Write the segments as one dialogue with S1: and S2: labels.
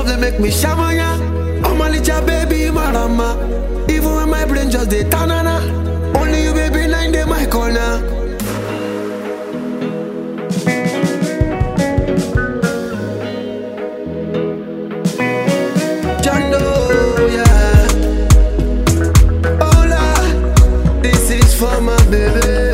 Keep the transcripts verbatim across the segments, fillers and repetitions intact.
S1: they make me shamanya. I'm a little baby marama. Even when my brain just dey tanana. Only you baby nine day my corner. Jando, yeah. Hola, this is for my baby.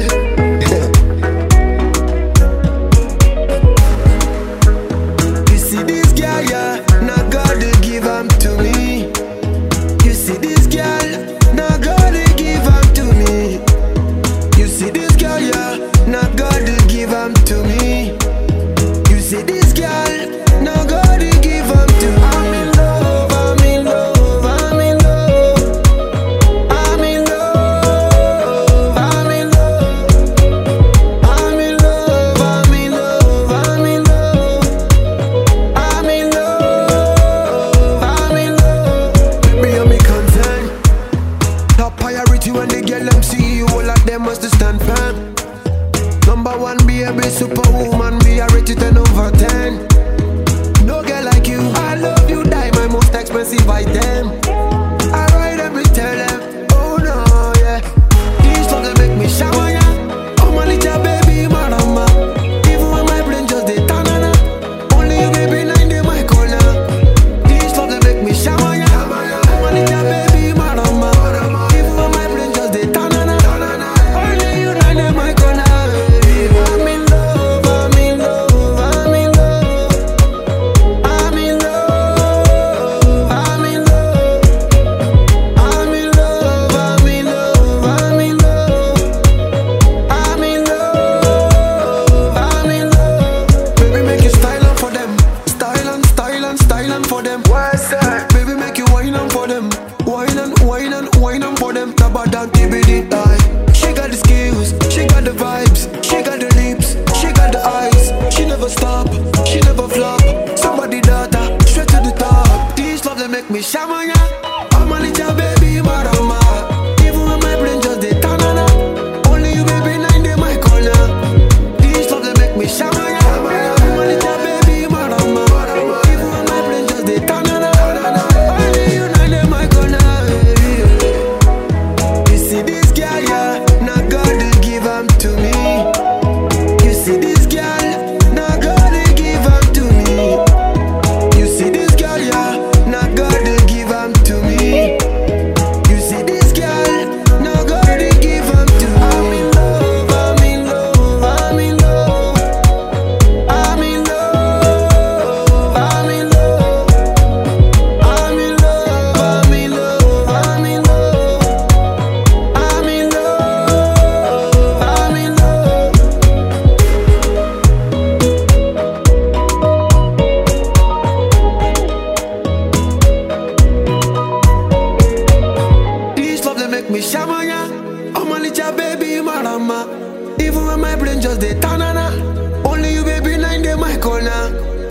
S1: You see this girl, yeah, now God they give am to me. You see this girl, now God they give am to me. You see this girl, yeah, now God they give am to me. You see this girl, now God they give am to me. I'm in love, I'm in love, I'm in love. I'm in love, I'm in love. I'm in love, I'm in love, I'm in love. I'm in love, I'm in love. Baby, you're me concern. Top priority when they get them see you, all of them must stand firm. Number one, baby, superwoman, me I rate you ten over ten. No girl like you, I love you, die my most expensive item. I ride them, we tell them, oh no, yeah. These love they make me shower, yeah. Oh my little baby, marama. Even when my brain just dey tanana. Only you baby nine day my corner. These love they make me shower, yeah. Oh my little baby, marama. Even when my brain just dey tanana. Only you nine day my corner. I'm in love, I'm in love, I'm in love. I'm in love, I'm in love. I'm in love, I'm in love, I'm in love. I'm in love, I'm in love. Baby, make you style on for them. Style and style and style and for them. What's that? Baby, make you wine on for them. Wine and wine and wine on for them. Tabadan T B D die. She got the skills, she got the vibes, she got the lips, she got the eyes. She never stop, she never flop. Somebody daughter, straight to the top. These love they make me shamanya. I'm a little baby marama. Even when my brain just dey tanana. Only you baby nine day my corner. These love they make me shamanya. I'm a little baby marama. Even when my brain just dey tanana. Only you nine day my corner. You see this girl, yeah, now God they give am to me. You see this girl, now God they give am to me. You see this girl, yeah, now God they give am to me. You see this girl, now God they give am to me. I'm in love, I'm in love, I'm in love. I'm in love, I'm in love. I'm in love, I'm in love, I'm in love. I'm in love, I'm in love. These love they make me shamanya. I'm a little baby marama. Even when my brain just dey tanana. Only you baby nine day my corner.